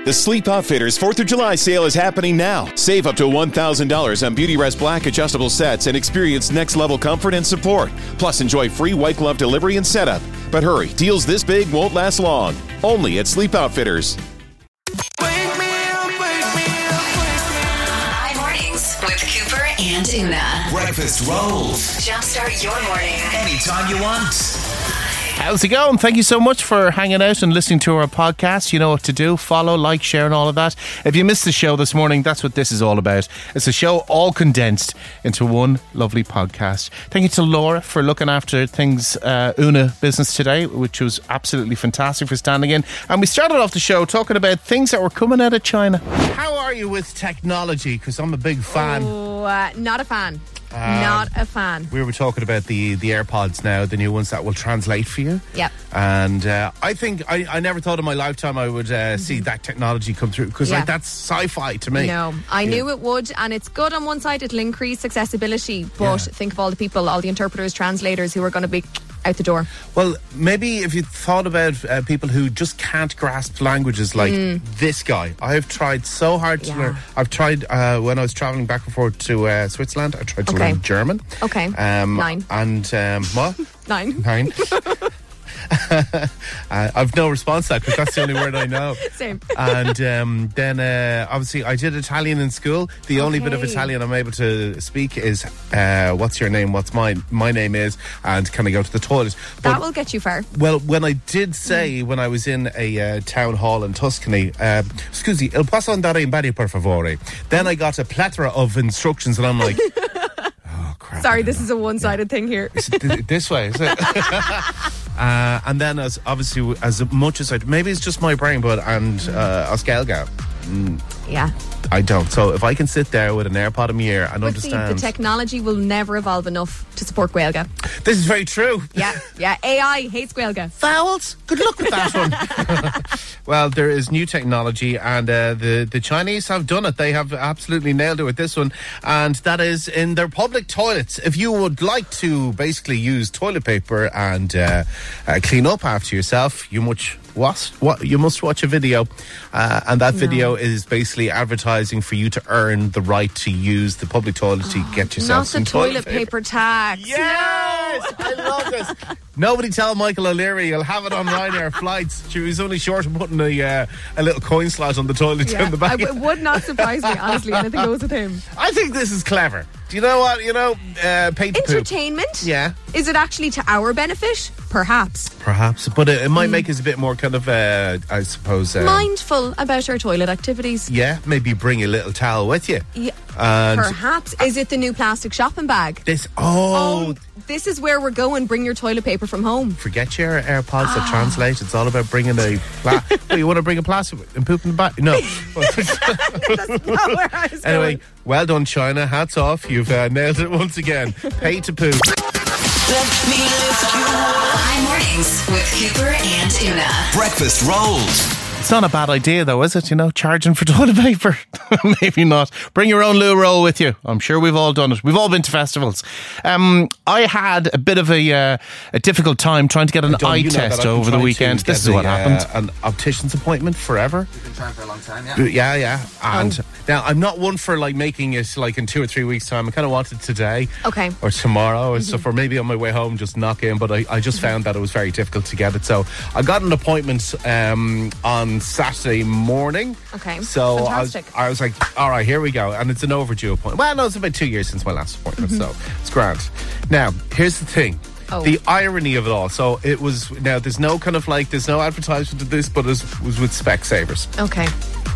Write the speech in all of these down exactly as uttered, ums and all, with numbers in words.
The Sleep Outfitters fourth of July sale is happening now. Save up to one thousand dollars on Beautyrest Black adjustable sets and experience next-level comfort and support. Plus, enjoy free white glove delivery and setup. But hurry, deals this big won't last long. Only at Sleep Outfitters. High mornings with Cooper and Una. Breakfast rolls. Jumpstart your morning anytime you want. How's it going? Thank you so much for hanging out and listening to our podcast. You know what to do. Follow, like, share and all of that. If you missed the show this morning, that's what this is all about. It's a show all condensed into one lovely podcast. Thank you to Laura for looking after things uh, Una business today, which was absolutely fantastic, for standing in. And we started off the show talking about things that were coming out of China. How are you with technology? Because I'm a big fan. Oh, uh, not a fan. Um, Not a fan. We were talking about the, the AirPods now, the new ones that will translate for you. Yep. And uh, I think I, I never thought in my lifetime I would uh, mm-hmm. see that technology come through, because yeah. like that's sci-fi to me. No, I yeah. knew it would, and it's good on one side. It'll increase accessibility, but yeah. think of all the people, all the interpreters, translators who are going to be out the door. Well, maybe if you thought about uh, people who just can't grasp languages like mm. this guy. I have tried so hard to yeah. learn. I've tried, uh, when I was travelling back and forth to uh, Switzerland, I tried to okay. learn German. Okay. Um, Nine. And, um, what? Nine. Nine. uh, I've no response to that, because that's the only word I know. Same. And um, then uh, obviously I did Italian in school. The okay. only bit of Italian I'm able to speak is uh, what's your name, what's mine, my name is, and can I go to the toilet. But, that will get you far. Well, when I did say, mm. when I was in a uh, town hall in Tuscany, uh, scusi, il posso andare in bagno per favore? Then I got a plethora of instructions, and I'm like, oh crap. Sorry, this is a one-sided yeah. thing here. Is it this way, is it? Uh, and then, as obviously, as much as I, maybe it's just my brain, but and uh, Oskelga, mm, yeah, I don't. So if I can sit there with an AirPod in my ear and but understand, see, the technology will never evolve enough to support Gaeilge. This is very true. Yeah, yeah. A I hates Gaeilge. Vowels. Good luck with that one. Well, there is new technology, and uh, the the Chinese have done it. They have absolutely nailed it with this one, and that is in their public toilets. If you would like to basically use toilet paper and uh, uh, clean up after yourself, you much. What? What? You must watch a video, uh, and that video no. is basically advertising for you to earn the right to use the public toilet to oh, get yourself not some the toilet, toilet paper. paper tax. Yes, no. I love this. Nobody tell Michael O'Leary. You'll have it on Ryanair flights. He was only short of putting a uh, a little coin slot on the toilet yeah. down the back. I, it would not surprise me, honestly. Anything goes with him. I think this is clever. Do you know what? You know, uh, pay to entertainment. Poop. Yeah. Is it actually to our benefit? Perhaps. Perhaps, but it, it might mm. make us a bit more kind of, uh, I suppose, uh, mindful about our toilet activities. Yeah, maybe bring a little towel with you. Yeah. And perhaps. Is it the new plastic shopping bag? This. Oh. oh this is where we're going. Bring your toilet paper from home. Forget your AirPods oh. that translate. It's all about bringing a. Pla- oh, you want to bring a plastic and poop in the back? No. That's not where I was anyway, going. Well done, China. Hats off. You've uh, nailed it once again. Pay to poop. Let me lift you up. High mornings with Cooper and Una. Breakfast rolls. It's not a bad idea, though, is it? You know, charging for toilet paper. Maybe not. Bring your own loo roll with you. I'm sure we've all done it. We've all been to festivals. Um, I had a bit of a uh, a difficult time trying to get an eye test over the weekend. This is what happened. Uh, an optician's appointment forever. You've been trying for a long time, yeah. Yeah, yeah. And oh. now I'm not one for like making it like in two or three weeks' time. I kind of wanted today, okay, or tomorrow, or mm-hmm. so for maybe on my way home, just knock in. But I, I just mm-hmm. found that it was very difficult to get it. So I got an appointment um, on Saturday morning. Okay, so fantastic. I was, I was like, all right, here we go, and it's an overdue appointment. Well, no, it's about two years since my last appointment, mm-hmm. so it's grand. Now, here's the thing. Oh. The irony of it all. So it was, now there's no kind of like, there's no advertisement of this, but it was with Specsavers. Okay.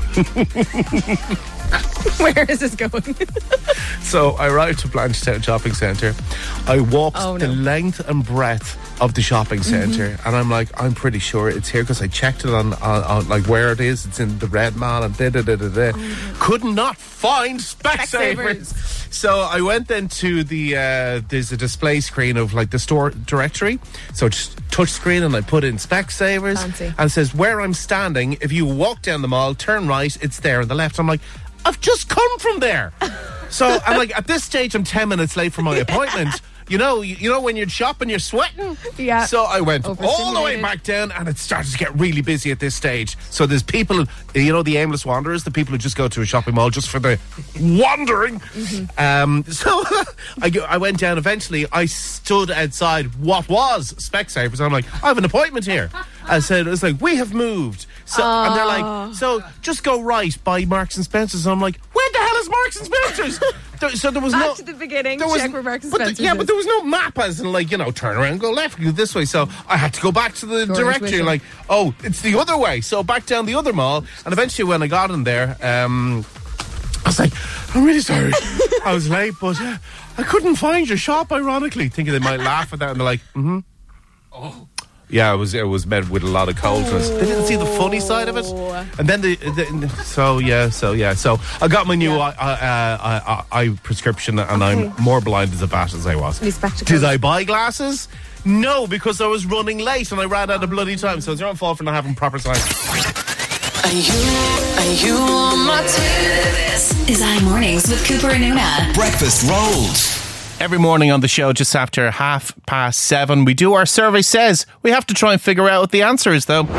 Where is this going? So I arrived to Blanchetown Shopping Centre. I walked oh, no. the length and breadth of the shopping centre, mm-hmm. and I'm like, I'm pretty sure it's here because I checked it on, on, on like where it is. It's in the Red Mall and da da da da da. Oh, could not find Specsavers. So I went then to the uh, there's a display screen of like the store directory. So just touch screen, and I put in Specsavers, Fancy. and it says where I'm standing. If you walk down the mall, turn right, it's there on the left. I'm like, I've just come from there. So I'm like, at this stage, I'm ten minutes late for my appointment. you know, you, you know when you're shopping, you're sweating. Yeah. So I went all the way Overstimulated. back down, and it started to get really busy at this stage. So there's people, you know, the aimless wanderers, the people who just go to a shopping mall just for the wandering. Mm-hmm. Um, so I, go- I went down. Eventually, I stood outside what was Specsavers. I'm like, I have an appointment here. I said, it was like, we have moved. So, and they're like, so just go right by Marks and Spencer's. And I'm like, where the hell is Marks and Spencer's? There, so there was Back no. to the beginning, there was- check where Marks and but the- Spencer's Yeah, is. but there was no map as in, like, you know, turn around, go left, go this way. So I had to go back to the Your directory, intuition. like, oh, it's the other way. So back down the other mall. And eventually, when I got in there, um, I was like, I'm really sorry. I was late, but uh, I couldn't find your shop, ironically, thinking they might laugh at that. And they're like, mm-hmm. Oh. Yeah, it was it was met with a lot of coldness. They didn't see the funny side of it, and then the, the so yeah, so yeah, so I got my new Yeah. eye, uh, eye, eye, eye prescription, and I'm more blind as a bat as I was. New spectacles. Did I buy glasses? No, because I was running late and I ran out of bloody time. So it's your own fault for not having proper sight. Are you, are you on my team? This is iMornings with Cooper and Una. Breakfast rolls. Every morning on the show, just after half past seven, we do our survey says. We have to try and figure out what the answer is, though.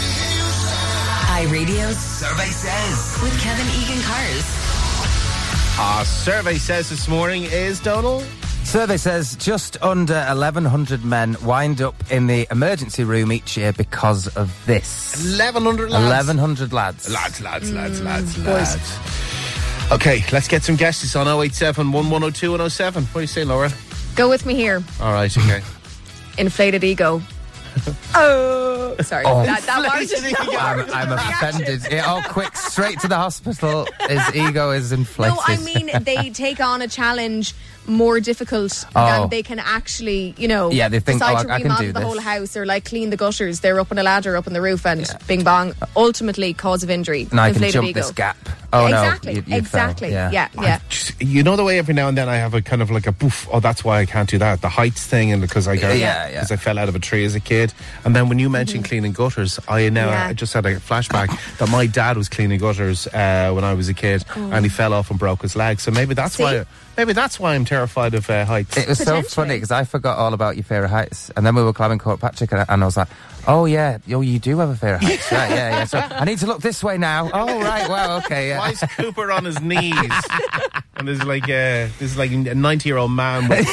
iRadio's Survey says. with Kevin Egan Cars. Our survey says this morning is, Donald? Survey says just under eleven hundred men wind up in the emergency room each year because of this. eleven hundred lads. eleven hundred lads. Lads, lads, lads, lads, lads. Okay, let's get some guesses on oh eight seven, one one oh two, one oh seven. What do you say, Laura? Go with me here. All right, okay. Inflated ego. Oh, sorry. Oh. That, that was just Inflated ego. I'm, I'm offended. Yeah, oh, quick, straight to the hospital. His ego is inflated. No, I mean they take on a challenge more difficult Oh. than they can actually, you know, Yeah, they think, decide oh, to I- I can remodel do the this. whole house or like clean the gutters. They're up on a ladder, up on the roof, and bing bong. Ultimately, cause of injury. and I can Inflated jump ego. this gap. Oh, exactly, no. You, you exactly. fell. Yeah, yeah. Just, you know the way every now and then I have a kind of like a poof, oh, that's why I can't do that. The heights thing, and because I got, Yeah, yeah. because I fell out of a tree as a kid. And then when you mentioned cleaning gutters, I now Yeah. I just had a flashback that my dad was cleaning gutters uh, when I was a kid, and he fell off and broke his leg. So maybe that's See? why, maybe that's why I'm terrified of uh, heights. It was so Potentially. funny because I forgot all about your fear of heights, and then we were climbing Court Patrick, and I, and I was like, "Oh yeah, oh you do have a fear of heights, right? Yeah, yeah. So I need to look this way now. Oh right, well, okay, yeah." Why is Cooper on his knees? And there's like a there's like a ninety year old man with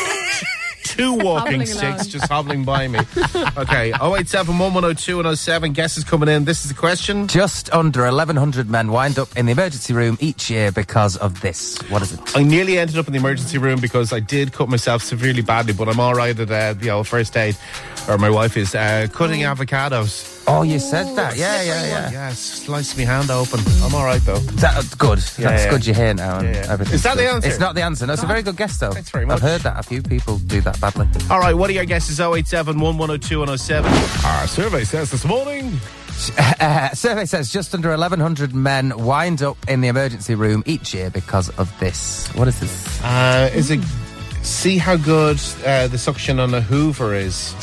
two walking Hobbling sticks along. just hobbling by me. Okay, oh eight seven, one one oh two, one oh seven. Guesses coming in. This is the question. Just under eleven hundred men wind up in the emergency room each year because of this. What is it? I nearly ended up in the emergency room because I did cut myself severely badly, but I'm all right at uh, you know first aid, or my wife is uh, cutting avocados. Oh, you said that. Yeah, yeah, yeah. Yeah, sliced my hand open. I'm all right though. That's good. That's yeah. good you're here now. And Yeah, yeah. everything's Is that the good. answer? It's not the answer. No, it's a very good guess, though. Thanks very much. I've heard that. A few people do that badly. All right, what are your guesses? oh eight seven, one one oh two, one oh seven. Our survey says this morning. Uh, survey says just under eleven hundred men wind up in the emergency room each year because of this. What is this? Uh, is it? See how good uh, the suction on a Hoover is.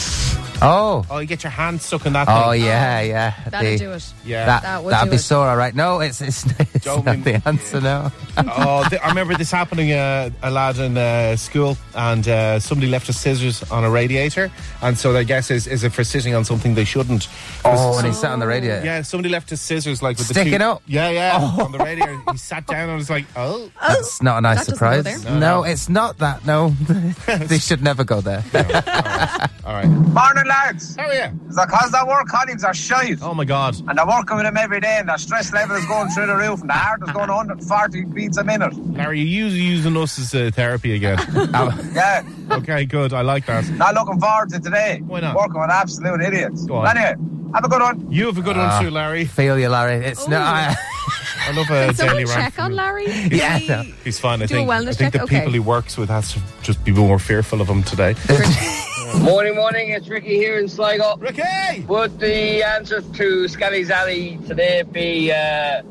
Oh. Oh, you get your hand stuck in that thing. Oh, yeah, yeah. That'd The- do it. Yeah. That, That would that'd do be it. sore, all right. No, it's, it's, it's Don't not mean- the answer, no. Oh, th- I remember this happening. Uh, a lad in uh, school, and uh, somebody left his scissors on a radiator, and so their guess is: is it for sitting on something they shouldn't? Oh, and he sat on the radiator. Yeah, somebody left his scissors like with the Sticking two, up? Yeah, yeah, on the radiator. He sat down and was like, "Oh, That's not a nice That doesn't go surprise. there. No, No, no. it's not that, no. They should never go there. all right." Morning, lads. How are you? It's because their work colleagues are shite. Oh my God! And they're working with them every day, and their stress level is going through the roof, and the heart is going one hundred forty beats a minute. Larry, you using us as uh, therapy again? Yeah, Okay, good. I like that. not looking forward to today. Why not? Working with absolute idiots. Go on. Anyway, have a good one. You have a good one too, Larry. Feel you, Larry. It's not... I, I love a Did someone daily rant check from on you. Larry? Yeah, Did no. he- He's fine. I Do a think. I wellness think check? the people Okay. he works with has to just be more fearful of him today. Morning, morning. It's Ricky here in Sligo. Ricky! Would the answer to Scally Zally today be, uh,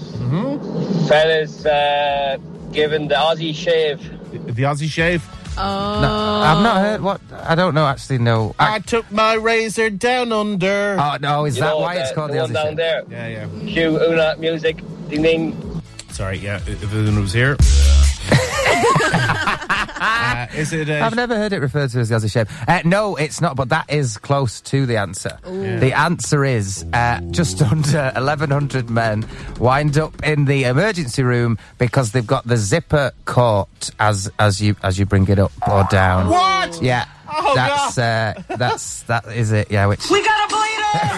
fellas, uh, given the Aussie shave? The, the Aussie shave. Oh. no, I've not heard what... I don't know, actually, no. I I, took my razor down under. oh, no, is You that know, why the, it's called the the one Aussie down shave? there. Yeah, yeah. Cue Una music. Ding ding. Sorry, yeah. If anyone was here. uh, is it? A... I've never heard it referred to as the Aussie shape. Uh, no, it's not, but that is close to the answer. Ooh. The answer is uh, just under eleven hundred men wind up in the emergency room because they've got the zipper caught as as you as you bring it up or down. What? Yeah. Oh, that's uh, that's that is it. Yeah, which We got a bleeder!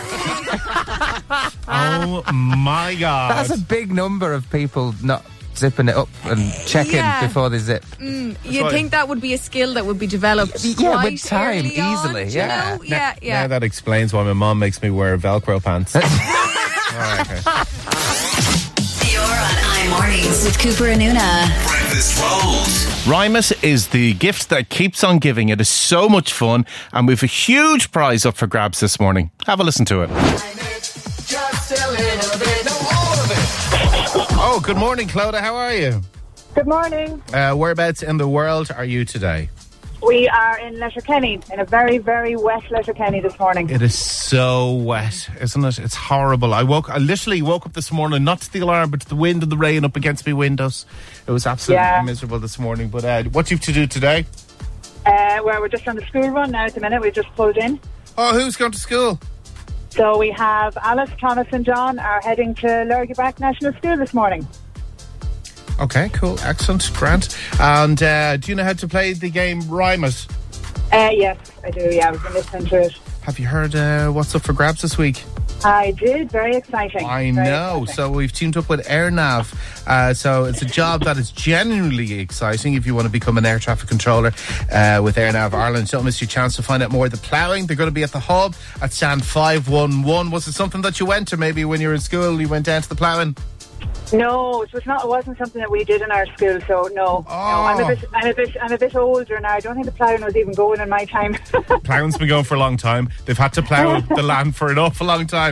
Oh my God! that's a big number of people not zipping it up and checking Yeah. before they zip. You'd why- think that would be a skill that would be developed Yeah, quite with time, early on, easily, do you yeah. know? Yeah, yeah. Now that explains why my mom makes me wear Velcro pants. All right, okay. You're on iMornings with Cooper and Una. Breakfast rolls. Rimus is the gift that keeps on giving. It is so much fun, and we've a huge prize up for grabs this morning. Have a listen to it. Oh, good morning, Clodagh. How are you? Good morning. Uh, whereabouts in the world are you today? We are in Letterkenny, in a very, very wet Letterkenny this morning. It is so wet, isn't it? It's horrible. I woke. I literally woke up this morning, not to the alarm, but to the wind and the rain up against my windows. It was absolutely Yeah. miserable this morning. But uh, what do you have to do today? Uh, where we're just on the school run now at the minute. We've just pulled in. Oh, who's going to school? So we have Alice, Thomas and John are heading to Lurgyback National School this morning. Okay, cool, excellent, Grant. And uh, do you know how to play the game Rimus? Uh, yes, I do. Yeah, we've been listening to it. Have you heard uh, what's up for grabs this week? I did. Very exciting. I Very know. exciting. So we've teamed up with AirNav. Uh, so it's a job that is genuinely exciting if you want to become an air traffic controller uh, with AirNav Ireland. Don't miss your chance to find out more. The ploughing, they're going to be at the hub at stand five one one. Was it something that you went to maybe when you were in school? You went down to the ploughing? No, it was not. It wasn't something that we did in our school. So no, Oh. no. I'm a bit. I'm a bit. I'm a bit older now. I don't think the ploughing was even going in my time. Ploughing's been going for a long time. They've had to plough the land for an awful long time.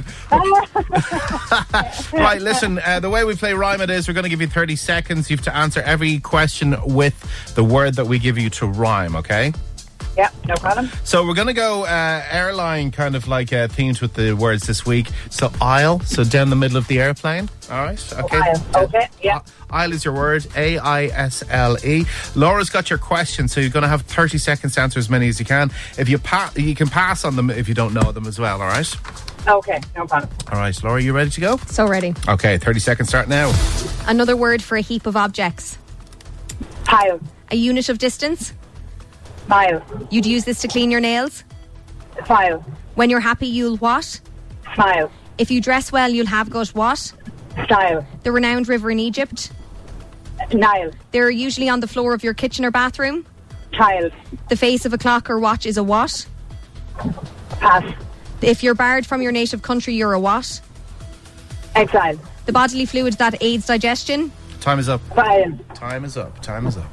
Right, listen, uh, the way we play Rhyme It is we're going to give you thirty seconds. You have to answer every question with the word that we give you to rhyme, okay? Yeah, no problem. So we're going to go uh, airline kind of like uh, themed with the words this week. So aisle, so down the middle of the airplane. All right, okay. Aisle, okay, yeah. Aisle is your word, A I S L E. Laura's got your question, so you're going to have thirty seconds to answer as many as you can. If you pa- you can pass on them if you don't know them as well, all right? Okay, no problem. All right, Laura, you ready to go? So ready. Okay, thirty seconds start now. Another word for a heap of objects. Pile, A unit of distance. mile, You'd use this to clean your nails. file, When you're happy, you'll what? smile, If you dress well, you'll have got what? style, The renowned river in Egypt. Nile, They're usually on the floor of your kitchen or bathroom. child, The face of a clock or watch is a what? pass, If you're barred from your native country, you're a what? exile, The bodily fluid that aids digestion. Time is up. violin. Time is up. Time is up.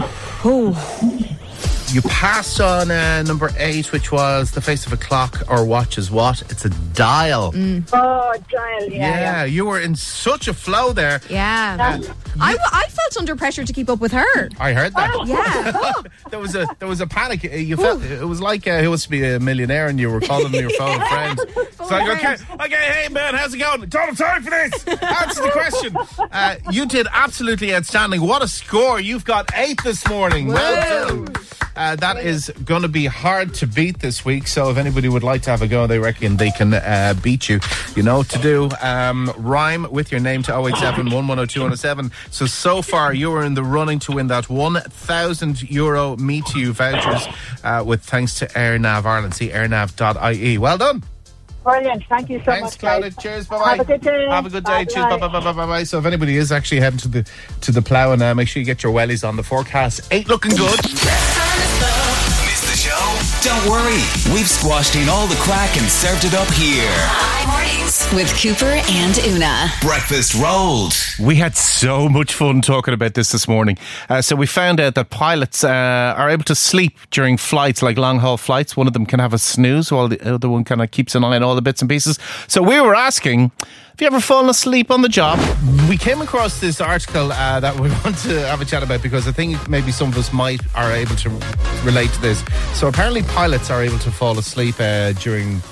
Oh. You passed on uh, number eight, which was the face of a clock or watch is what? It's a dial. Mm. Oh, dial, yeah, Yeah, yeah. you were in such a flow there. Yeah. I, w- I felt under pressure to keep up with her. I heard that. Yeah. there was a there was a panic. You felt it was like uh, who wants to be a millionaire, and you were calling your phone friends. It's like okay, okay, hey man, how's it going? Don't have time for this. Answer the question. Uh, you did absolutely outstanding. What a score! You've got eight this morning. Well done. Uh, that is going to be hard to beat this week. So if anybody would like to have a go, they reckon they can uh, beat you. You know what to do. Um, rhyme with your name to oh eight seven, one one oh, two one oh seven. So, so far, you are in the running to win that one thousand euro Me To You vouchers uh, with thanks to AirNav Ireland. See airnav dot I E. Well done. Brilliant. Thank you so Thanks, much, Claudia. guys. Cheers. Bye bye. Have a good day. Have a good day. Bye, Cheers. Bye bye. bye bye bye bye. So if anybody is actually heading to the to the plough, and uh, make sure you get your wellies on. The forecast ain't looking good. Missed the show? Don't worry. We've squashed in all the crack and served it up here. iMornings with Cooper and Una. Breakfast rolled. We had so much fun talking about this this morning. Uh, so we found out that pilots uh, are able to sleep during flights, like long haul flights. One of them can have a snooze while the other one kind of keeps an eye on all the bits and pieces. So we were asking, have you ever fallen asleep on the job? We came across this article uh, that we want to have a chat about because I think maybe some of us might are able to relate to this. So apparently pilots are able to fall asleep uh, during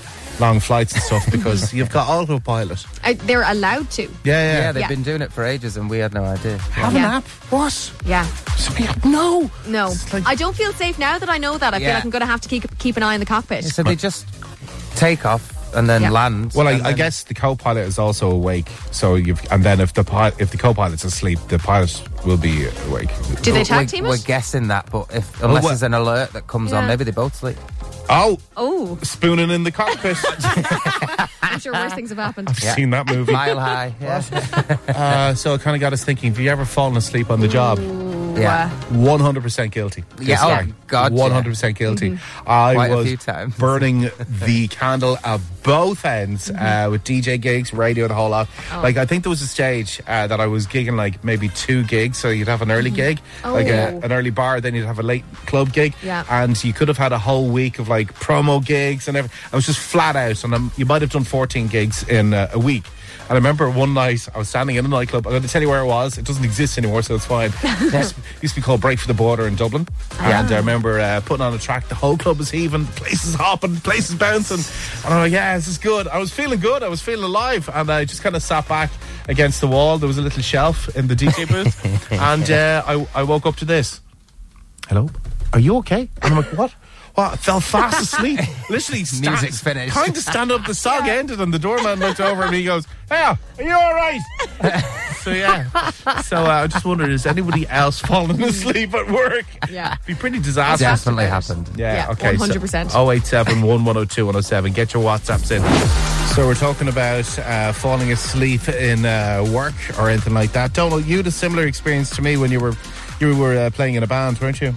long flights and stuff because you've got autopilot. Uh, they're allowed to. Yeah, yeah. Yeah, they've Yeah. been doing it for ages and we had no idea. Have Yeah. an app? What? Yeah. No. No. It's like- I don't feel safe now that I know that. I feel Yeah. like I'm going to have to keep keep an eye on the cockpit. So they just take off and then Yeah. land. Well, I, and I then- guess the co-pilot is also awake. So you've, and then if the pi- if the co-pilot's asleep, the pilot will be awake. Do they We're- tag team We're it? guessing that, but if unless what- there's an alert that comes on, Yeah. maybe they both sleep. Oh, Oh, spooning in the cockpit. I'm sure worse things have happened. I've seen that movie. Mile high. Yeah. Uh, so it kind of got us thinking: have you ever fallen asleep on the job? yeah. One hundred percent guilty. Yeah, This oh, guy. God, yeah. One hundred percent guilty. I Quite a was few times. burning the candle at both ends uh, with D J gigs, radio, the whole lot. Like I think there was a stage uh, that I was gigging like maybe two gigs. So you'd have an early gig, like a, Oh. an early bar, then you'd have a late club gig, Yeah. and you could have had a whole week of like promo gigs and everything. I was just flat out, and I'm, you might have done fourteen gigs in uh, a week. And I remember one night I was standing in a nightclub. I'm going to tell you where it was. It doesn't exist anymore, so it's fine. It used, used to be called Break for the Border in Dublin. And I remember uh, putting on a track. The whole club was heaving, places hopping, places bouncing. And I'm like, yeah, this is good. I was feeling good. I was feeling alive. And I just kind of sat back against the wall. There was a little shelf in the D J booth. and uh, I, I woke up to this. Hello? Are you okay? And I'm like, what? Well, I fell fast asleep. Literally, sta- Music's finished. Kind of stand up. The song ended, and the doorman looked over and he goes, "Hey, are you all right?" So yeah. So uh, I just wondered, is anybody else falling asleep at work? Yeah. It'd be pretty disastrous. Definitely happened. Yeah, Yeah, okay. one hundred percent. oh eight seven, one one oh two, one oh seven. Get your WhatsApps in. So we're talking about uh, falling asleep in uh, work or anything like that. Donald, you had a similar experience to me when you were you were uh, playing in a band, weren't you?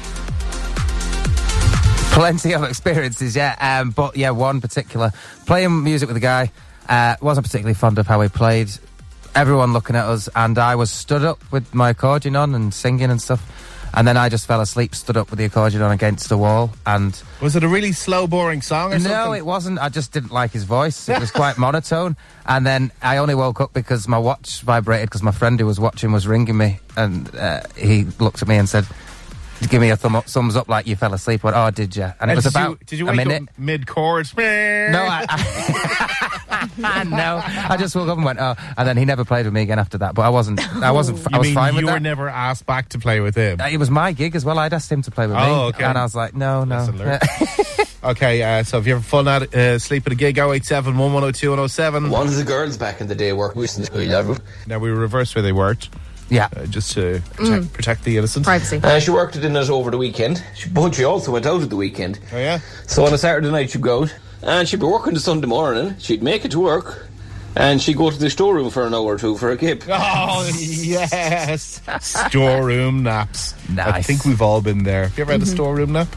Plenty of experiences, yeah. Um, but yeah, one particular playing music with a guy. Uh, wasn't particularly fond of how he played. Everyone looking at us, and I was stood up with my accordion on and singing and stuff. And then I just fell asleep, stood up with the accordion on against the wall. And Was it a really slow, boring song or something? no, it wasn't. I just didn't like his voice. It was quite monotone. And then I only woke up because my watch vibrated because my friend who was watching was ringing me, and uh, he looked at me and said, "Give me a thumb up, thumbs up like you fell asleep." I went, "Oh, did you?" And it And was did about you, did you a wake minute. up mid-chord? No, I, I no, I just woke up and went, "Oh," and then he never played with me again after that. But I wasn't, I wasn't, You I was mean fine you with were that. never asked back to play with him? Uh, It was my gig as well. I'd asked him to play with me, Oh, okay. and I was like, "No, no." Lesson learned. Okay, uh, so if you ever fallen out uh, asleep at a gig, oh eight seven, one one oh two, one oh seven. One of the girls back in the day worked with us. Now we reversed where they worked, Yeah, uh, just to protect, protect the innocent. Privacy. Uh, she worked it in it over the weekend, she, but she also went out at the weekend. Oh yeah? So on a Saturday night she'd go out, and she'd be working the Sunday morning, she'd make it to work, and she'd go to the storeroom for an hour or two for a kip. Oh, yes. Storeroom naps. I Nice. think we've all been there. Have you ever had a storeroom nap?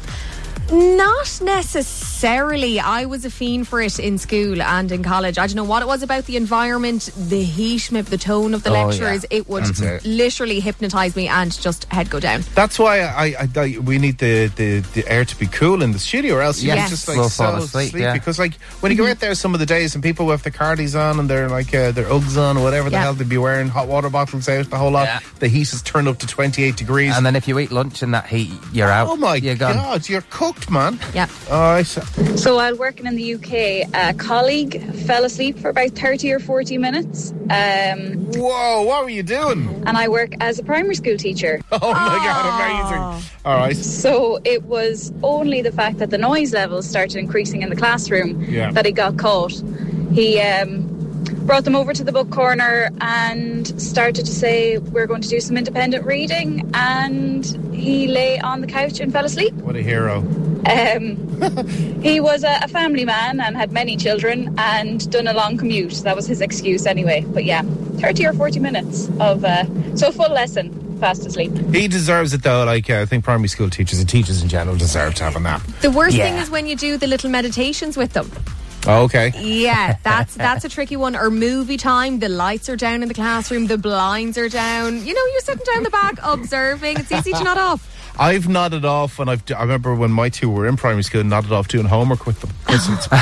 Not necessarily. I was a fiend for it in school and in college. I don't know what it was about the environment, the heat, maybe the tone of the Oh, lecturers. yeah. It would That's it. literally hypnotise me and just head go down. That's why I, I, I we need the, the, the air to be cool in the studio, or else you Yes. just like We'll so fall asleep, sleepy. yeah. Because like when you go out there some of the days and people with their cardies on and they're like uh, their Uggs on or whatever the Yeah. hell they'd be wearing, hot water bottles out, the whole lot. Yeah. The heat is turned up to twenty-eight degrees. and then if you eat lunch in that heat, you're out. oh my you're gone. God, you're cooked, man. Yeah. All right. So while working in the U K, a colleague fell asleep for about thirty or forty minutes. Um, Whoa, what were you doing? and I work as a primary school teacher. Oh my God, amazing. All right. So it was only the fact that the noise levels started increasing in the classroom Yeah. that he got caught. He um, brought them over to the book corner and started to say, "We're going to do some independent reading," and he lay on the couch and fell asleep. What a hero. Um, he was a, a family man and had many children and done a long commute. That was his excuse anyway. But yeah, thirty or forty minutes of, uh, so full lesson, fast asleep. He deserves it though. Like uh, I think primary school teachers and teachers in general deserve to have a nap. The worst Yeah. thing is when you do the little meditations with them. Oh, okay. Yeah, that's that's a tricky one. Or movie time, the lights are down in the classroom, the blinds are down. You know, you're sitting down the back observing. It's easy to nod off. I've nodded off when I've. I remember when my two were in primary school, nodded off doing homework with them. 'Cause it's,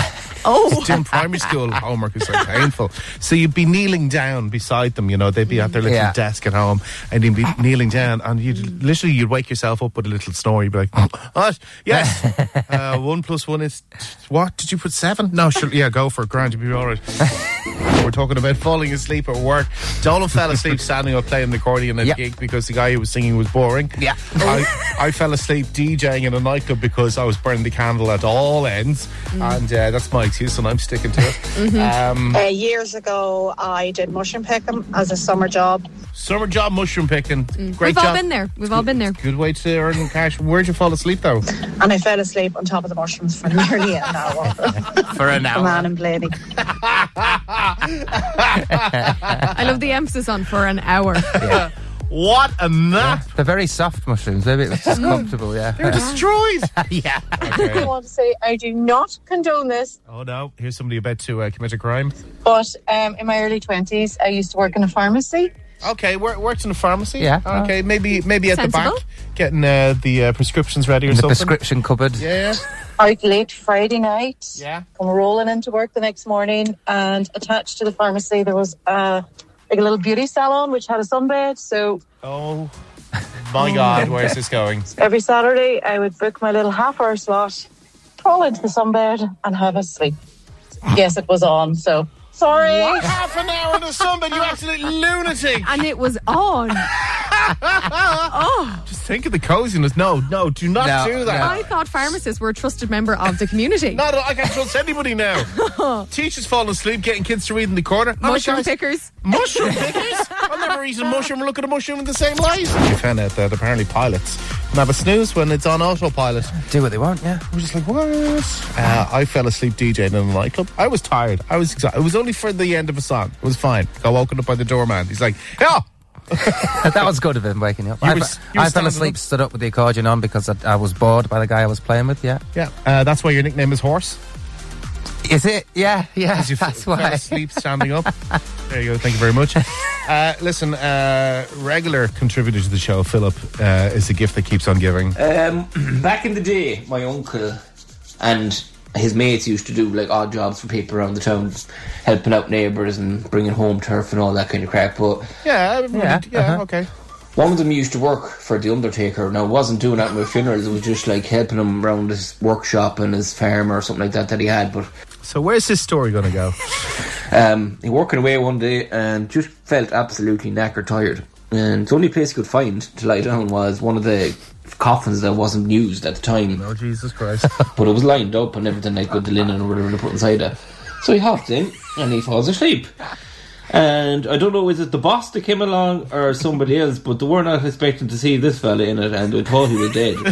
Oh. Doing primary school homework is so painful. So you'd be kneeling down beside them, you know, they'd be at their little Yeah. desk at home, and you'd be kneeling down, and you'd literally, you'd wake yourself up with a little snore. You'd be like, what? Yes. uh, one plus one is, t- what? Did you put seven? No, sure. Yeah, go for it, grand, you'll be all right. We're talking about falling asleep at work. Donald fell asleep standing up playing the accordion at Yeah. a gig because the guy who was singing was boring. Yeah. I, I fell asleep DJing in a nightclub because I was burning the candle at all ends, and uh, that's my excuse, and I'm sticking to it. Um, Uh, years ago, I did mushroom picking as a summer job. summer job mushroom picking. Great We've job. all been there. We've all been there. Good way to earn cash. Where'd you fall asleep though? And I fell asleep on top of the mushrooms for nearly an hour. For an The hour. man in Blaney. I love the emphasis on for an hour. What a nap! They're very soft mushrooms. Maybe it's just comfortable, yeah. They're destroyed. yeah. I want to say I do not condone this, Oh no! Here's somebody about to uh, commit a crime. but um, in my early twenties, I used to work in a pharmacy. Okay, wor- works in a pharmacy. Yeah. Okay, maybe maybe at Sensible. the back, getting uh, the uh, prescriptions ready or The something. prescription cupboard. Yeah. Out late Friday night. Yeah. Come rolling into work the next morning, and attached to the pharmacy there was uh, like a little beauty salon which had a sunbed. So Oh my God! Where's this going? every Saturday I would book my little half-hour slot, crawl into the sunbed, and have a sleep. Yes, it was on. So sorry. Half an hour in the sunbed, you absolute lunatic! And it was on. Oh, Just think of the coziness. No, no, do not No, do that. I thought pharmacists were a trusted member of the community. Not, I can't trust anybody now. Teachers falling asleep, getting kids to read in the corner. Oh, Mushroom guys, pickers. Mushroom pickers? I'll never eat a mushroom or look at a mushroom in the same light. You found out that apparently pilots can have a snooze when it's on autopilot. Do what they want, yeah. I was just like, what? Uh, I fell asleep DJing in a nightclub. I was tired. I was exhausted. It was only for the end of a song. It was fine. Got woken up by the doorman. He's like, yeah. That was good of him waking up. You I, were- fe- you were I fell standing asleep, up. stood up with the accordion on because I, I was bored by the guy I was playing with, yeah. Yeah. Uh, that's why your nickname is Horse. Is it? Yeah, yeah, As you that's f- fell why. asleep standing up. There you go. Thank you very much. Uh, listen, uh, regular contributor to the show, Philip, uh, is a gift that keeps on giving. Um, back in the day, my uncle and his mates used to do like odd jobs for people around the town, just helping out neighbours and bringing home turf and all that kind of crap. But Yeah, yeah, yeah uh-huh. okay. one of them used to work for the Undertaker. Now, it wasn't doing that with funerals, it was just like helping him around his workshop and his farm or something like that that he had. But So where's this story going to go? um, he working away one day and just felt absolutely knackered tired. And the only place he could find to lie down was one of the coffins that wasn't used at the time. Oh, Jesus Christ. But it was lined up and everything, like good the linen or whatever they put inside it. So he hopped in and he falls asleep. And I don't know, is it the boss that came along or somebody else, but they were not expecting to see this fella in it and they thought he was dead.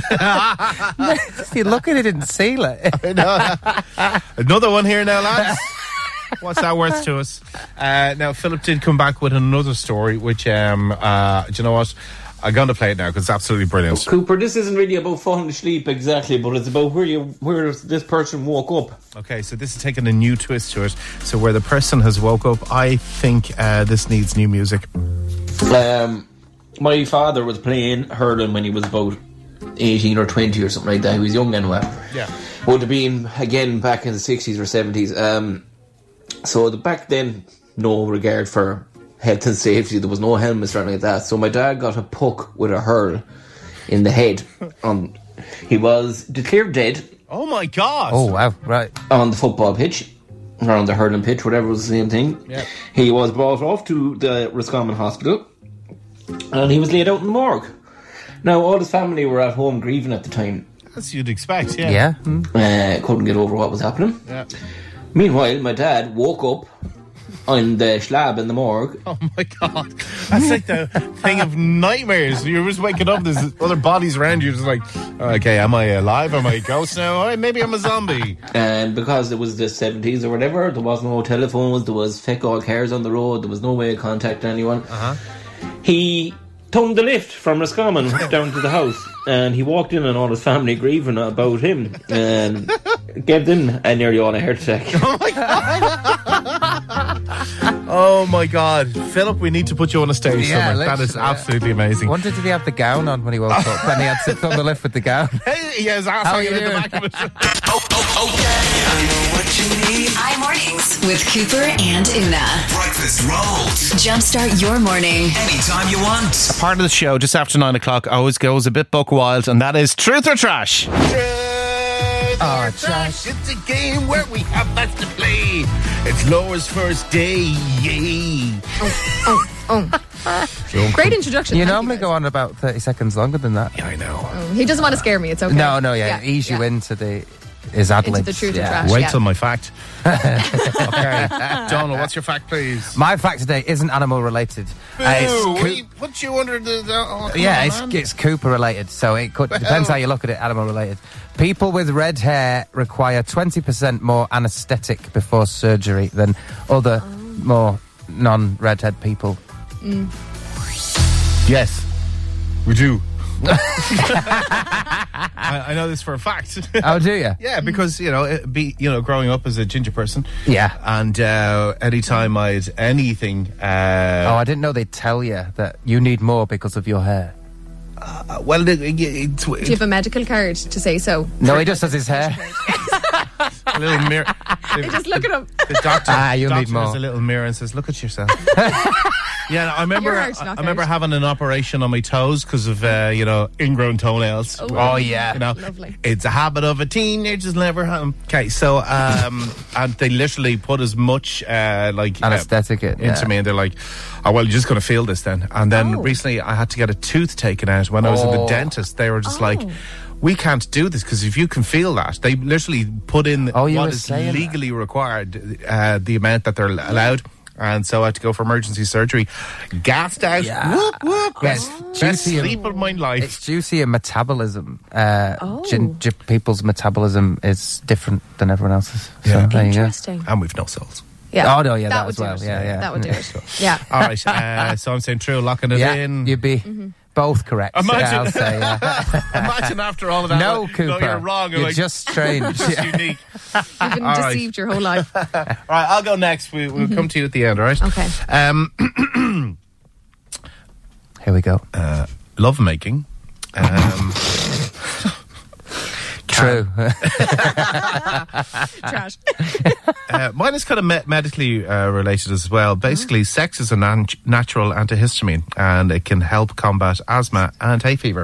See, lucky they didn't seal it. Another one here now, lads. What's that worth to us? Uh, now, Philip did come back with another story, which, um, uh, do you know what? I'm going to play it now because it's absolutely brilliant. Cooper, this isn't really about falling asleep exactly, but it's about where you where this person woke up. Okay, so this is taking a new twist to it. So where the person has woke up, I think uh, this needs new music. Um, my father was playing hurling when he was about eighteen or twenty or something like that. He was young anyway. Yeah. Would have been, again, back in the sixties or seventies. Um, so the, back then, no regard for health and safety. There was no helmets or anything like that. So my dad got a puck with a hurl in the head. Um, he was declared dead. Oh my God. Oh, wow, right. On the football pitch. Or on the hurling pitch, whatever was the same thing. Yeah. He was brought off to the Roscommon Hospital. And he was laid out in the morgue. Now, all his family were at home grieving at the time. As you'd expect, yeah. Yeah. Mm. Uh, couldn't get over what was happening. Yeah. Meanwhile, my dad woke up on the slab in the morgue. Oh my God. That's like the thing of nightmares. You're just waking up, there's other bodies around you. Just like, okay, am I alive? Am I a ghost now? All right, maybe I'm a zombie. And because it was the seventies or whatever, there was no telephones, there was feck all cars on the road, there was no way to contact anyone. Uh-huh. He toned the lift from Roscommon down to the house, and he walked in and all his family grieving about him, and gave them a nearly on a heart attack. Oh my God. Oh my God. Philip, we need to put you on a stage Yeah, somewhere. That is literally, yeah. absolutely amazing. Wondered did he have the gown on when he woke up and he had to on the lift with the gown? Hey, he has ass How hanging you in the doing? back of it. Oh, oh, oh, yeah. I know what iMornings with Cooper and Una. Breakfast rolls. Jumpstart your morning. Anytime you want. A part of the show just after nine o'clock always goes a bit buck wild, and that is Truth or Trash. Oh, trash. It's a game where we have lots to play. It's Laura's first day. Yay. Oh, oh, oh. Great introduction. You Thank normally you go on about thirty seconds longer than that. Yeah, I know. Oh, he doesn't want to scare me. It's okay. No, no, yeah. Yeah, Ease you yeah. into the his ad Into libs. the truth or yeah. trash. Wait yeah. till my fact. Okay. Donald, what's your fact, please? My fact today isn't animal related. Boo, Uh, it's we Coo- put you under the... the oh, come yeah, on, it's, man. it's Cooper related, so it could depends how you look at it. Animal related. People with red hair require twenty percent more anaesthetic before surgery than other more non-redhead people. Mm. Yes, we do. I, I know this for a fact. Oh, do you? Yeah, because you know, it be you know, growing up as a ginger person. Yeah. And uh, anytime I'd anything. Uh, Oh, I didn't know they'd tell you that you need more because of your hair. Uh, well, it, it, it's Do you have a medical card to say so? No, he just has his hair. a little mirror. They just look at him. The doctor, Ah, you'll doctor need more. has a little mirror and says, "Look at yourself." Yeah, I remember. You're I, out, knock I remember out. having an operation on my toes because of uh, you know, ingrown toenails. Oh, Oh, yeah. You know, Lovely. it's a habit of a teenager's never had. Okay, so um, and they literally put as much uh, like uh, Anaesthetic it, into yeah. me, and they're like, "Oh well, you're just going to feel this then." And then Oh. recently, I had to get a tooth taken out when I was at the Oh. dentist. They were just Oh. like, "We can't do this because if you can feel that," they literally put in Oh, you what were is saying that. legally required, uh, the amount that they're allowed. And so I had to go for emergency surgery. Gassed out. Yeah. Whoop, whoop. Yes, Best, due best to your- sleep of my life. It's due to your metabolism. Uh, Oh. Ginger people's metabolism is different than everyone else's. So Yeah. there you go. Interesting. And we've no souls. Yeah. Oh, no, yeah, that would as do well. it. Yeah, yeah. That would do it. Yeah. All right. Uh, so I'm saying true, locking it Yeah, in. you'd be Mm-hmm. both correct. Imagine- yeah, I'll say, yeah. Imagine after all of that. No, like, Cooper. No, you're wrong. You're like, just strange. just Yeah. unique. You've been All right. deceived your whole life. All right, I'll go next. We, we'll come to you at the end, all right? Okay. Um, Here we go. uh, love making. Um, True. Trash. uh, mine is kind of me- medically uh, related as well. Basically, sex is a nan- natural antihistamine, and it can help combat asthma and hay fever.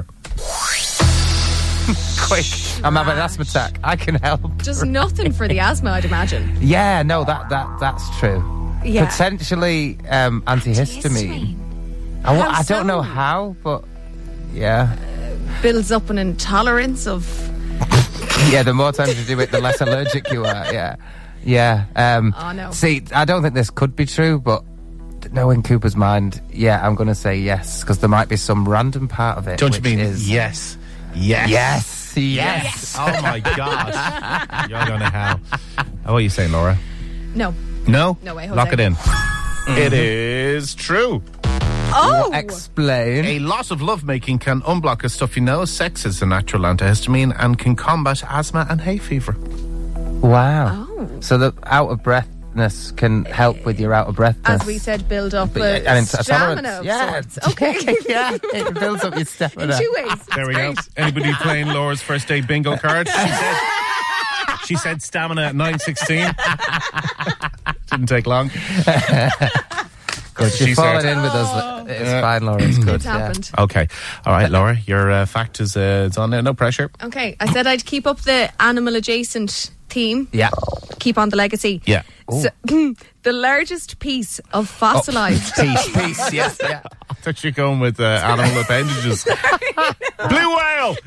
Quick. I'm having an asthma attack. I can help. Just nothing for the asthma, I'd imagine. Yeah, no, that, that that's true. Yeah. Potentially um, antihistamine. I, wa- How I don't know so? how, but yeah. Builds up an intolerance of... Yeah, the more times you do it, the less allergic you are. Yeah. Yeah. Um, Oh, no. See, I don't think this could be true, but knowing Cooper's mind, yeah, I'm going to say yes, because there might be some random part of it. Don't you which mean is, yes? Yes. Yes. Yes. Oh, my God. You're going to hell. Oh, what are you saying, Laura? No. No? No way, Jose. Lock it in. It is true. Oh! Explain. A lot of lovemaking can unblock a stuffy nose. Sex is a natural antihistamine and can combat asthma and hay fever. Wow. Oh. So the out of breathness can help with your out of breathness. As we said, build up But, a uh, and it's a stamina tolerance. of Yeah. sorts. Okay. Yeah, it builds up your stamina. In two ways. There we It's go. great. Anybody playing Laura's first day bingo card? She said, she said stamina at nine sixteen. Didn't take long. Good. She You're falling said. in with us. It's Yeah. fine, Laura. It's good. It's yeah. happened. Okay. All right, Laura, your uh, fact is uh, it's on there. No pressure. Okay, I said I'd keep up the animal adjacent theme. Yeah. Keep on the legacy. Yeah. So, the largest piece of fossilized Peace, peace. Yes, yeah. I thought you were going with uh, animal appendages. Blue whale!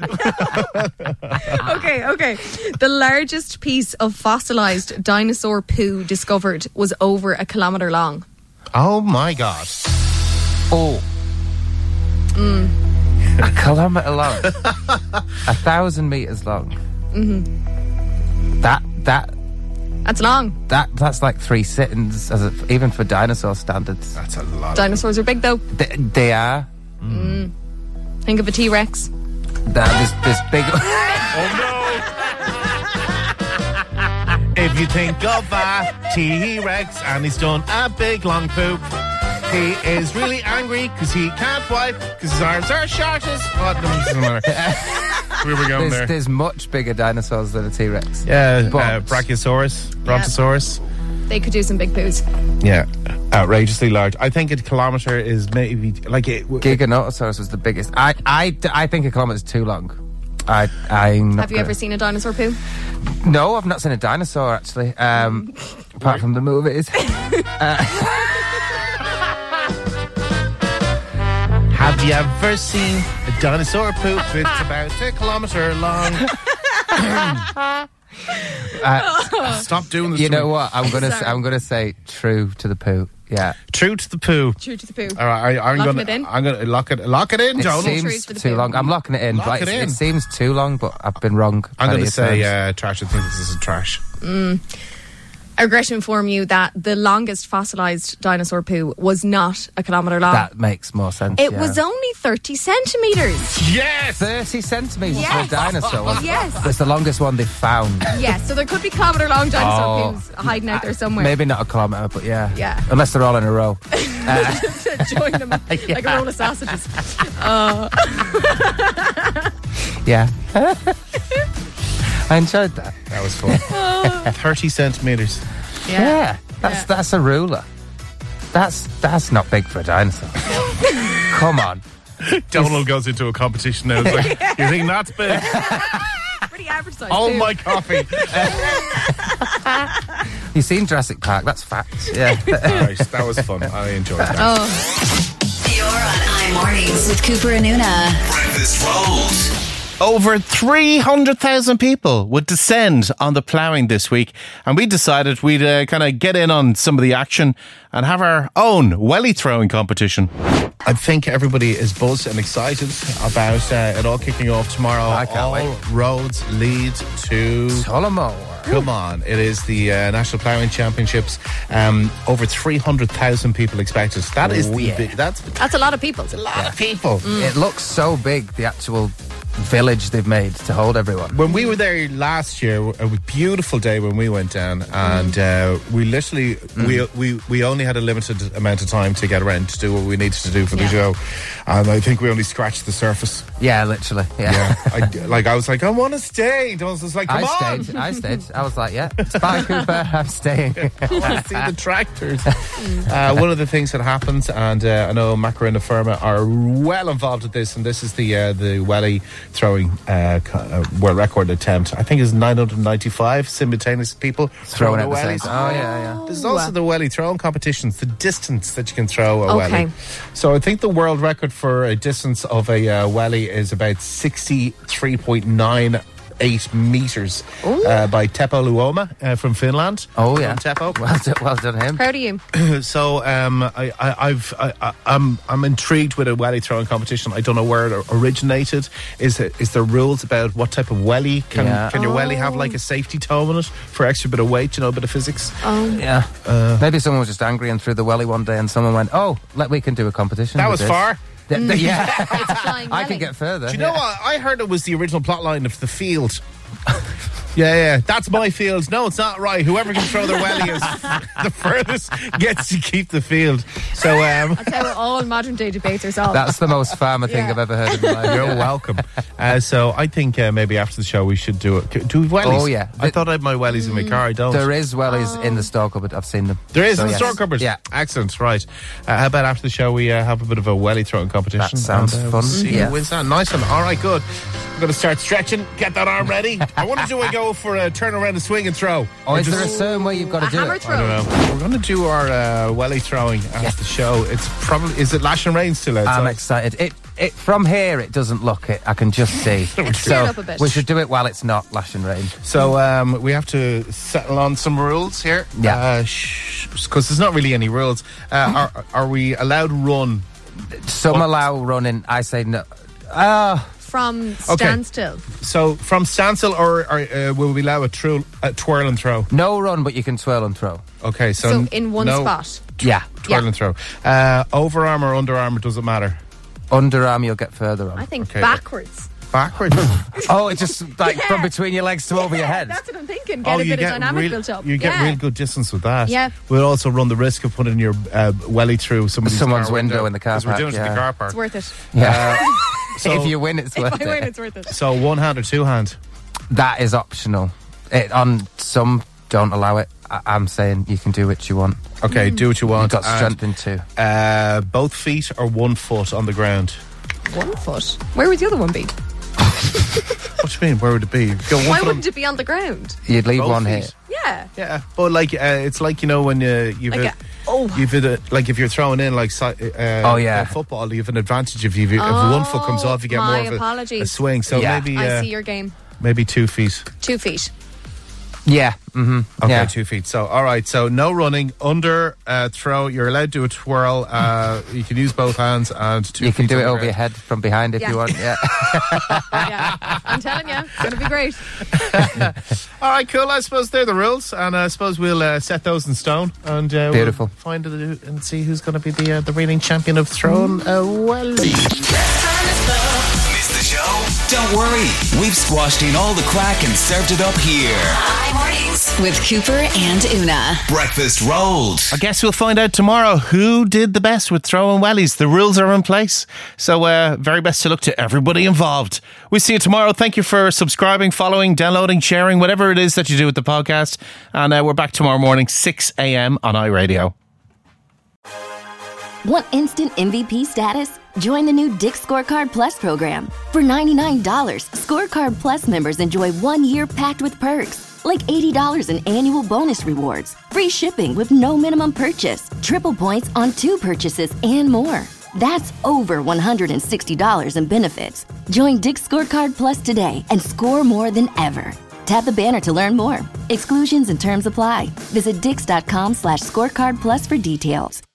Okay, okay. The largest piece of fossilized dinosaur poo discovered was over a kilometre long. Oh, my God. Oh. A kilometre long. A thousand metres long. Mm-hmm. That, that, That's long. that, that's like three sittings, as a, even for dinosaur standards. That's a lot. Dinosaurs are big though. They, they are. Think of a T-Rex. That, this, this big... Oh, no! If you think of a T-Rex and he's done a big long poop, he is really angry because he can't wipe because his arms are short as... What? No, it doesn't matter. we were going there's, there. There's much bigger dinosaurs than a T-Rex. Yeah, But- uh, Brachiosaurus, Brontosaurus. They could do some big poos. Yeah, outrageously large. I think a kilometre is maybe like it. Giganotosaurus was the biggest. I, I, I think a kilometre is too long. I, I'm not Have you gonna- ever seen a dinosaur poo? No, I've not seen a dinosaur actually. Um, apart from the movies. uh, Have you ever seen a dinosaur poop? It's about a kilometre long. uh, Stop doing this. you to know me. what? I'm gonna. Say, Sorry. I'm gonna say true to the poo. Yeah. True to the poo. True to the poo. All right, I, I'm Locking gonna. it in? I'm gonna lock it. Lock it in, It Donald. True seems to the too poo. long. I'm locking it in. Lock but it it's- in. It seems too long, but I've been wrong. I'm plenty going to of say times. uh, trash. I think this is trash. I regret to inform you that the longest fossilised dinosaur poo was not a kilometre long. That makes more sense. it yeah. was only thirty centimetres. Yes. thirty centimetres Yes. for a dinosaur. wasn't it? Yes. It's the longest one they've found. Yes, so there could be kilometre long dinosaur Oh. poos hiding out there somewhere. Maybe not a kilometre, but yeah. Yeah. Unless they're all in a row. Join them like a roll of sausages. Uh, Yeah. I enjoyed that. That was fun. Thirty centimeters. yeah. Yeah. That's Yeah. that's a ruler. That's that's not big for a dinosaur. Come on. Donald goes into a competition now. It's like, you think that's big? Pretty average size. Oh too. my coffee! You've seen Jurassic Park? That's facts. Yeah. Right, that was fun. I enjoyed that. Oh, You're on iMornings with Cooper and Una. Breakfast rolls. Over three hundred thousand people would descend on the ploughing this week, and we decided we'd uh, kind of get in on some of the action and have our own welly throwing competition. I think everybody is buzzed and excited about uh, it all kicking off tomorrow. I can't all wait. roads lead to Tullamore. Come on, it is the uh, National Ploughing Championships. Um, over three hundred thousand people expected. That is Oh, the yeah. big, that's that's a lot of people. a lot of people. It looks so big, the actual village they've made to hold everyone. When we were there last year, a beautiful day when we went down, and uh, we literally we, we we only had a limited amount of time to get around to do what we needed to do for the Yeah. show, and I think we only scratched the surface. Yeah, literally. Yeah. Yeah, I, like I was like, I want to stay. I was just like, come I on, stayed. I stayed. I was like, yeah, it's fine, Cooper. I'm staying. I want to see the tractors. uh, one of the things that happens, and uh, I know Macarena Firma are well involved with this, and this is the uh, the welly throwing uh, co- uh, world record attempt. I think it's nine hundred ninety-five simultaneous people Throwing throwing, at the wellies. same time. Oh, yeah, yeah. There's also the welly throwing competitions, the distance that you can throw a Okay. welly. So I think the world record for a distance of a uh, welly is about sixty-three point nine eight meters uh, by Teppo Luoma uh, from Finland. Oh, yeah. From Teppo. Well done, well done him. Proud of you. So um, I, I, I've, I, I, I'm, I'm intrigued with a welly throwing competition. I don't know where it originated. Is it, is there rules about what type of welly can Yeah. can your welly have, like a safety toe on it for extra bit of weight? You know, a bit of physics. Oh, Yeah. Uh, Maybe someone was just angry and threw the welly one day and someone went, oh, let we can do a competition. That with was this." far. Th- th- yeah. it's a flying I welly. could get further. Do you know yeah. what? I heard it was the original plot line of The Field. Yeah, yeah, that's my field. No, it's not right. Whoever can throw their welly is the furthest gets to keep the field. So, um, That's how all modern day debates are solved. That's the most farmer thing Yeah. I've ever heard in my life. you're Yeah. welcome. Uh, so, I think uh, maybe after the show we should do it. Do we have wellies? Oh, yeah. I The- thought I had my wellies in my car. I don't. There is wellies in the store cupboard. I've seen them. There is So, in the yes. store cupboard. Yeah. Excellent. Right. Uh, how about after the show we uh, have a bit of a welly throwing competition? That sounds and, uh, fun. We'll see Yeah. who wins that. Nice one. All right, good. I'm going to start stretching. Get that arm ready. I wonder, do I go for a turn around and swing and throw? Oh, Or is there a just- certain way you've got to A do hammer it? throw. I don't know. We're going to do our uh, welly throwing after the show. It's probably, is it Lash and Rain still I'm outside? excited. It, it from here, it doesn't look it. I can just see. It's so cleared up a bit. we should do it while it's not lash and rain. So um, we have to settle on some rules here. Yeah. Because there's not really any rules. Uh, are, are we allowed to run? Some allow running. I say no. Ah, From Okay. standstill. So from standstill, or, or uh, will we allow a, tru- a twirl and throw? no run, but you can twirl and throw. Okay, so, So in one no spot. Yeah. twirl Yeah. and throw. Uh, overarm or underarm, it doesn't matter. Underarm, you'll get further on. I think Okay. backwards. Backwards. Oh, it's just like Yeah. from between your legs to over your Yeah, head. That's what I'm thinking. Get oh, a you bit of get dynamic real, built up. you get yeah. real good distance with that. Yeah. We'll also run the risk of putting your uh, welly through somebody's Someone's car window in the car because we're park, doing it in yeah. the car park. It's worth it. Yeah. So- if you win, it's worth If I win, it. it's worth it. So one hand or two hand? That is optional. It, on some don't allow it. I, I'm saying you can do what you want. Okay, do what you want. You've got strength And, in two. Uh, both feet or one foot on the ground? One foot. Where would the other one be? What do you mean? Where would it be? Go one Why foot wouldn't it be on the ground? You'd leave Both one feet. here. Yeah. Yeah, but like uh, it's like, you know, when uh, you've Like a, a- oh. you've a, like if you're throwing in like si- uh, Oh, yeah. uh, football, you have an advantage if you if one foot comes off, you get Oh, my more of a, apologies. a swing. So Yeah. maybe I uh, see your game. maybe two feet. Two feet. Yeah. Mm-hmm. Okay, yeah. two feet. So all right. So no running under uh, throw. You're allowed to do a twirl. Uh, you can use both hands and two. You can feet do on it the over your ground. head from behind if Yeah. you want. Yeah. Yeah. I'm telling you, it's going to be great. All right, cool. I suppose they're the rules, and I suppose we'll uh, set those in stone and uh, Beautiful. We'll find it and see who's going to be the uh, the reigning champion of throwing a welly. Missed the show? Don't worry. We've squashed in all the crack and served it up here. Hi Mornings with Cooper and Una. Breakfast rolled. I guess we'll find out tomorrow who did the best with throwing wellies. The rules are in place, so uh, very best of luck to everybody involved. We'll see you tomorrow. Thank you for subscribing, following, downloading, sharing, whatever it is that you do with the podcast. And uh, we're back tomorrow morning, six a.m. on iRadio. Want instant M V P status? Join the new Dick's Scorecard Plus program. For ninety-nine dollars, Scorecard Plus members enjoy one year packed with perks, like eighty dollars in annual bonus rewards, free shipping with no minimum purchase, triple points on two purchases, and more. That's over one hundred sixty dollars in benefits. Join Dick's Scorecard Plus today and score more than ever. Tap the banner to learn more. Exclusions and terms apply. Visit dix.com slash scorecard plus for details.